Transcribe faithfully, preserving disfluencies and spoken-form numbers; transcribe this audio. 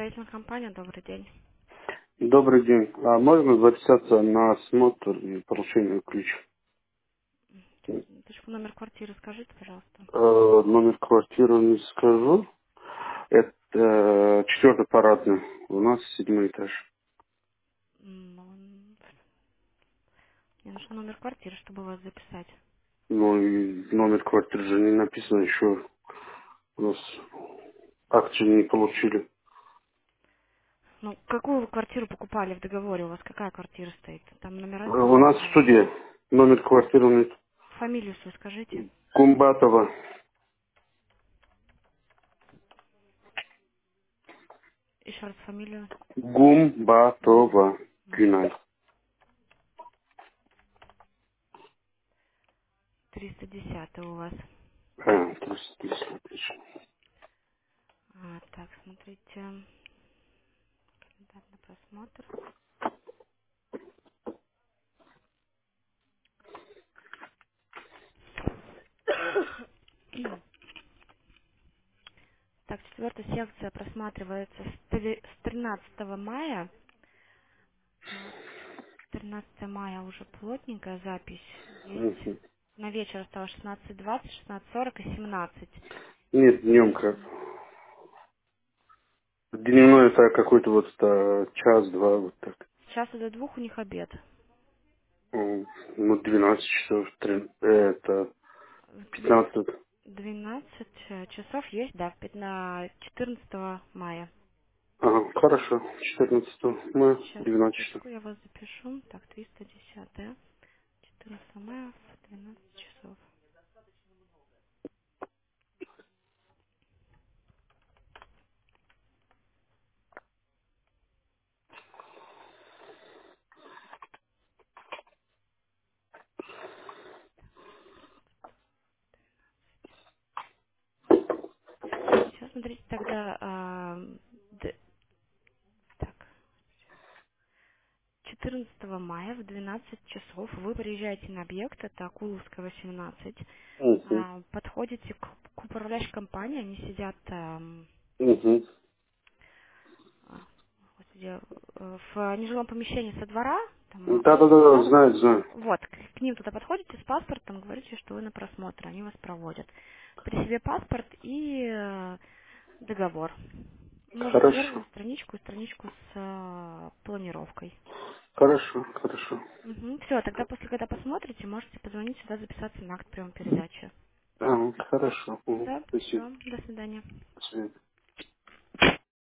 Строительная компания, добрый день. Добрый день. А можно записаться на осмотр и получение ключа? Сейчас, минуточку, номер квартиры скажите, пожалуйста. Э, номер квартиры не скажу. Это э, четвертый парадный. У нас седьмой этаж. М, м, Мне нужен номер квартиры, чтобы вас записать. Ну и номер квартиры же не написано еще. У нас акции не получили. Ну, какую вы квартиру покупали в договоре? У вас какая квартира стоит? Там Э, номера У нас записаны. студия. Номер квартиры нет. Фамилию свою скажите. Гумбатова. Еще раз фамилию. Гумбатова. Гюнай. триста десять у вас. А, просто отлично. А, так, смотрите. Календарный просмотр. Так, четвертая секция просматривается с три- с тринадцатого мая. А, тринадцатое мая уже плотненькая запись есть. Мгм. На вечер осталось шестнадцать двадцать, шестнадцать сорок и семнадцать. Нет, днем как. Вечером. Дневной это какой-то вот э, час-два, вот так. С часа до двух у них обед. М, Ну, двенадцать часов, три- э, это Две- пятнадцать. двенадцать э, часов есть, да, пят- на четырнадцатого мая. Ага, хорошо, четырнадцатого мая, Сейчас, двенадцать часов. минуточку, я вас запишу. Так, триста десять, четырнадцатого мая в двенадцать часов. Сейчас, смотрите, тогда... а, д- так, четырнадцатого мая в двенадцать часов вы приезжаете на объект, это Акуловская, восемнадцать. Угу, А, подходите к, к управляющей компании, они сидят ам, угу. а, господи, э, в нежилом помещении со двора, там автобусная Да-да-да, зона. знаю, знаю. Вот, к, к ним туда подходите с паспортом, говорите, что вы на просмотр, они вас проводят. При себе паспорт и э, договор. Можно первую Хорошо, страничку и страничку с э, планировкой. хорошо, хорошо. Все, тогда после, когда посмотрите, можете позвонить сюда, записаться на акт приема передачи. А, хорошо, Мгм. Да, спасибо. все, до свидания. До свидания.